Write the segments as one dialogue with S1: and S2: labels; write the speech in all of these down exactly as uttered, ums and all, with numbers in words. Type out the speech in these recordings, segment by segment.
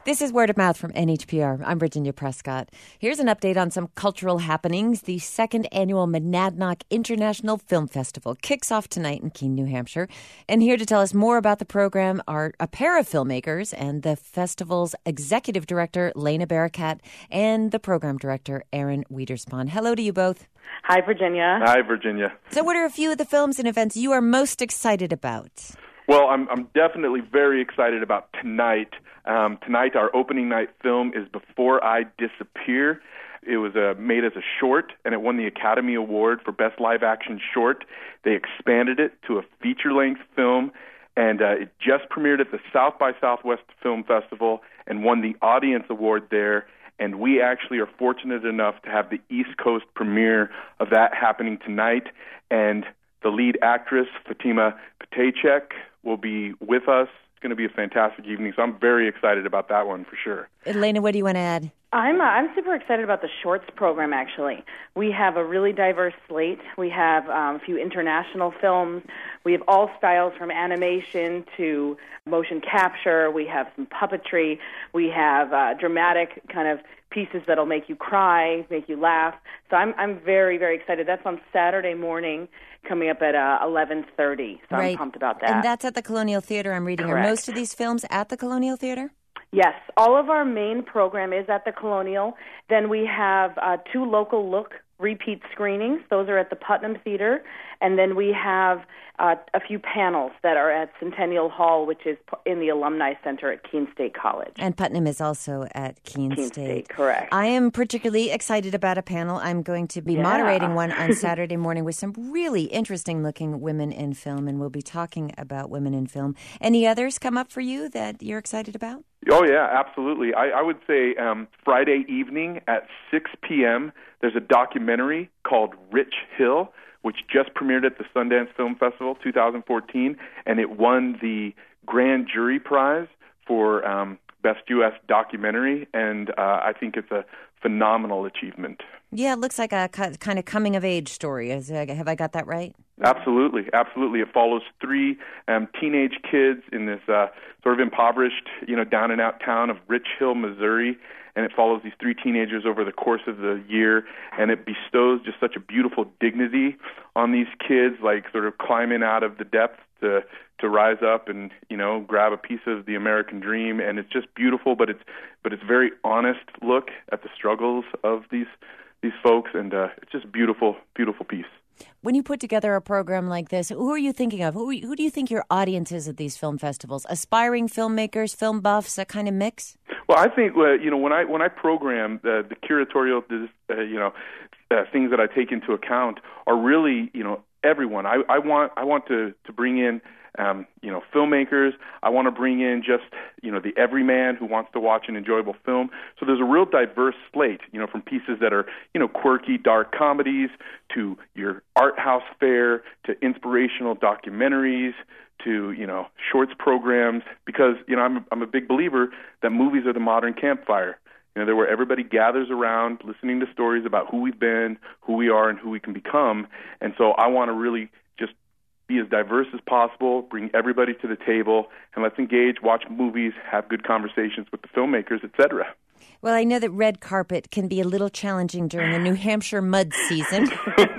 S1: This is Word of Mouth from N H P R. I'm Virginia Prescott. Here's an update on some cultural happenings. The second annual Monadnock International Film Festival kicks off tonight in Keene, New Hampshire. And here to tell us more about the program are a pair of filmmakers and the festival's executive director, Lena Barakat, and the program director, Aaron Wiederspan. Hello to you both.
S2: Hi, Virginia.
S3: Hi, Virginia.
S1: So what are a few of the films and events you are most excited about?
S3: Well, I'm, I'm definitely very excited about tonight. Um, tonight, our opening night film is Before I Disappear. It was uh, made as a short, and it won the Academy Award for Best Live Action Short. They expanded it to a feature-length film, and uh, it just premiered at the South by Southwest Film Festival and won the Audience Award there. And we actually are fortunate enough to have the East Coast premiere of that happening tonight. And the lead actress, Fatima Pataychek, will be with us. It's going to be a fantastic evening, so I'm very excited about that one for sure.
S1: Elena, what do you want to add?
S2: I'm uh, I'm super excited about the shorts program, actually. We have a really diverse slate. We have um, a few international films. We have all styles from animation to motion capture. We have some puppetry. We have uh, dramatic kind of pieces that'll make you cry, make you laugh. So I'm I'm very, very excited. That's on Saturday morning, coming up at uh, eleven thirty. So
S1: right.
S2: I'm pumped about that.
S1: And that's at the Colonial Theater, I'm reading.
S2: Correct.
S1: Are most of these films at the Colonial Theater?
S2: Yes, all of our main program is at the Colonial. Then we have uh, two local look repeat screenings. Those are at the Putnam Theater. And then we have uh, a few panels that are at Centennial Hall, which is in the Alumni Center at Keene State College.
S1: And Putnam is also at Keene,
S2: Keene
S1: State.
S2: State, correct.
S1: I am particularly excited about a panel. I'm going to be
S2: yeah.
S1: moderating one on Saturday morning with some really interesting-looking women in film, and we'll be talking about women in film. Any others come up for you that you're excited about?
S3: Oh, yeah, absolutely. I, I would say um, Friday evening at six p.m., there's a documentary called Rich Hill, which just premiered at the Sundance Film Festival twenty fourteen, and it won the Grand Jury Prize for um, Best U S Documentary, and uh, I think it's a phenomenal achievement.
S1: Yeah, it looks like a kind of coming-of-age story. Is, uh, have I got that right?
S3: Absolutely, absolutely. It follows three um, teenage kids in this uh, sort of impoverished, you know, down-and-out town of Rich Hill, Missouri, and it follows these three teenagers over the course of the year, and it bestows just such a beautiful dignity on these kids, like sort of climbing out of the depths to to rise up and, you know, grab a piece of the American dream. And it's just beautiful, but it's but it's very honest look at the struggles of these these folks, and uh, it's just a beautiful, beautiful piece.
S1: When you put together a program like this, who are you thinking of? Who, who do you think your audience is at these film festivals? Aspiring filmmakers, film buffs, that kind of mix?
S3: Well, I think uh, you know when I when I program the, the curatorial uh, you know uh, things that I take into account are really you know everyone. I, I want I want to to bring in um, you know filmmakers. I want to bring in just you know the everyman who wants to watch an enjoyable film. So there's a real diverse slate. You know from pieces that are you know quirky, dark comedies to your art house fare to inspirational documentaries to, you know, shorts programs, because, you know, I'm, I'm a big believer that movies are the modern campfire. You know, they're where everybody gathers around listening to stories about who we've been, who we are, and who we can become. And so I want to really just be as diverse as possible, bring everybody to the table, and let's engage, watch movies, have good conversations with the filmmakers, et cetera.
S1: Well, I know that red carpet can be a little challenging during the New Hampshire mud season.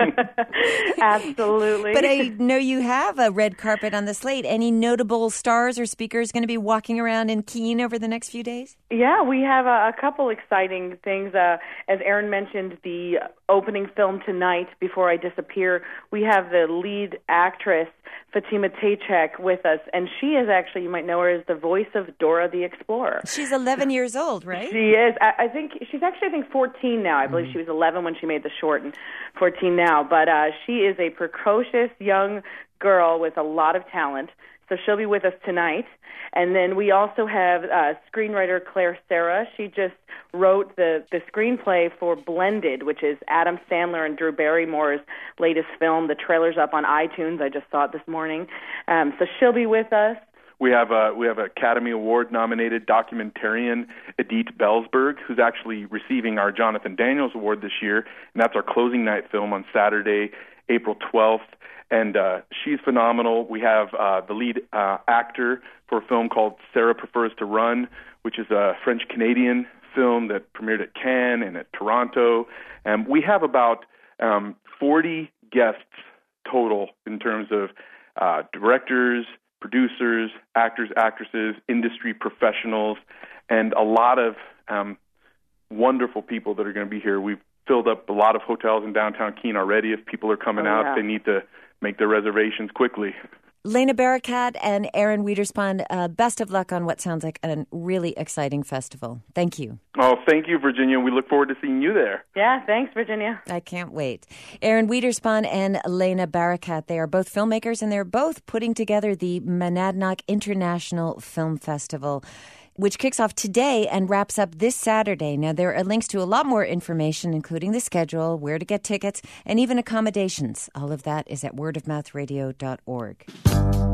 S2: Absolutely.
S1: But I know you have a red carpet on the slate. Any notable stars or speakers going to be walking around in Keene over the next few days?
S2: Yeah, we have a, a couple exciting things. Uh, as Aaron mentioned, the opening film tonight, Before I Disappear, we have the lead actress, Fatima Pataychek, with us. And she is actually, you might know her as the voice of Dora the Explorer.
S1: She's eleven years old, right?
S2: She is. I, I think she's actually, I think, fourteen now. I believe mm-hmm. she was eleven when she made the short and fourteen now. But uh, she is a precocious young girl with a lot of talent. So she'll be with us tonight. And then we also have uh, screenwriter Claire Serra. She just wrote the, the screenplay for Blended, which is Adam Sandler and Drew Barrymore's latest film. The trailer's up on iTunes. I just saw it this morning. Um, so she'll be with us.
S3: We have a we have an Academy Award nominated documentarian, Edith Bellsberg, who's actually receiving our Jonathan Daniels Award this year, and that's our closing night film on Saturday April twelfth. And uh, she's phenomenal. We have uh, the lead uh, actor for a film called Sarah Prefers to Run, which is a French-Canadian film that premiered at Cannes and at Toronto. And we have about um, forty guests total in terms of uh, directors, producers, actors, actresses, industry professionals, and a lot of um, wonderful people that are going to be here. We've filled up a lot of hotels in downtown Keene already. If people are coming
S2: oh,
S3: out,
S2: yeah.
S3: they need to make their reservations quickly.
S1: Lena Barakat and Aaron Wiederspan, uh, best of luck on what sounds like a really exciting festival. Thank you.
S3: Oh, thank you, Virginia. We look forward to seeing you there.
S2: Yeah, thanks, Virginia.
S1: I can't wait. Aaron Wiederspan and Lena Barakat, they are both filmmakers, and they're both putting together the Monadnock International Film Festival, which kicks off today and wraps up this Saturday. Now, there are links to a lot more information, including the schedule, where to get tickets, and even accommodations. All of that is at word of mouth radio dot org.